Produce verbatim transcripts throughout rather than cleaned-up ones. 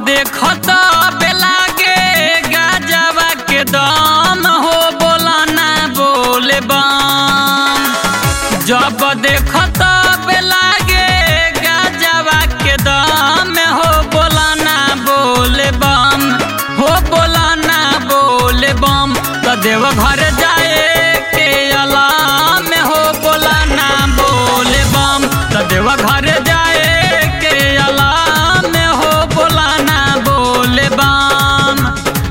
देखत बेलागे गाजवा के दम हो बोला ना बोले बम। जब देखत बेलागे गाजवा के दम हो बोला ना बोले बम हो बोला ना बोले बम। तो देव घर जाए के अलाम हो बोला ना बोले बम। तो देव घर जाए के अलाम हो बोला ना बोले बम।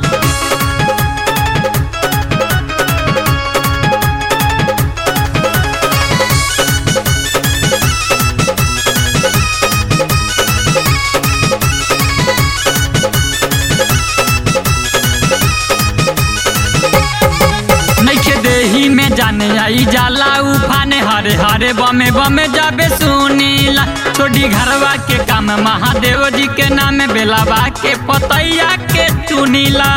देही में जाने आई जाला उफाने हरे हरे बमे बमे जाबे सुनीला। छोड़ी घरवा के काम महादेव जी के नाम बेलावा के पतैया के चुनीला।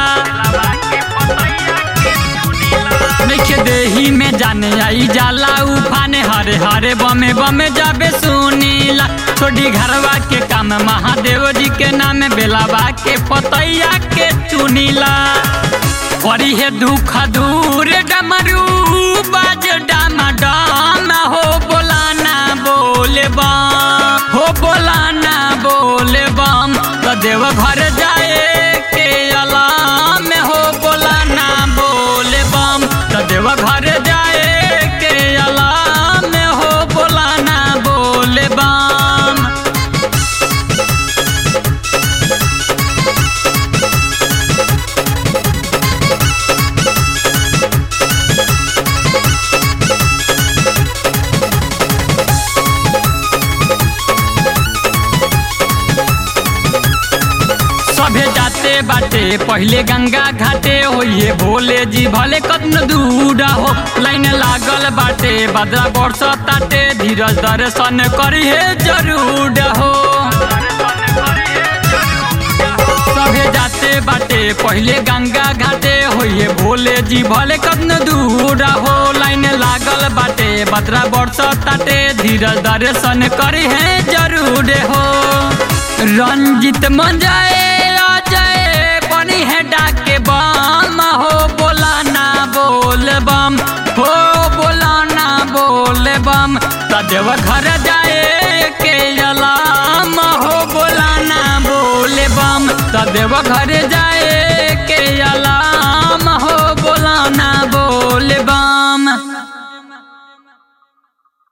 देखे देही में जाने आई जाला उफाने हरे हरे बमे बमे जाबे सुनीला। छोड़ी घरवा के काम महादेव जी के नाम बेलावा के पतैया के चुनीला। करी है दुख दूर डमरू बाज डाम डाम हो बोला ना बोले बम हो बोला ना बोले बम। तो देव घर जाए के अलाम हो बोला ना बोले बम। तो देव घर जाए के अलाम हो बोला ना बोले बम। सभे जाते बाटे पहले गंगा घाटे होइए भोले जी भले कतन दूर हो। लाइन लागल बाटे बदरा बरस ताटे धीरज दर्शन करी है जरूर हो। सभे जाते बाटे पहले गंगा घाटे होइए भोले जी भले कतन दूर हो। लाइन लागल बाटे बदरा बरस ताटे धीरज दर्शन करी है जरूर हो। रंजित मंजाए अजय बनी है डाके बम हो बोला ना बोल बम हो बोला ना बोल बम। तदेव घर जाए के अलाम हो बोला ना बोले बम। तदेव घर जाए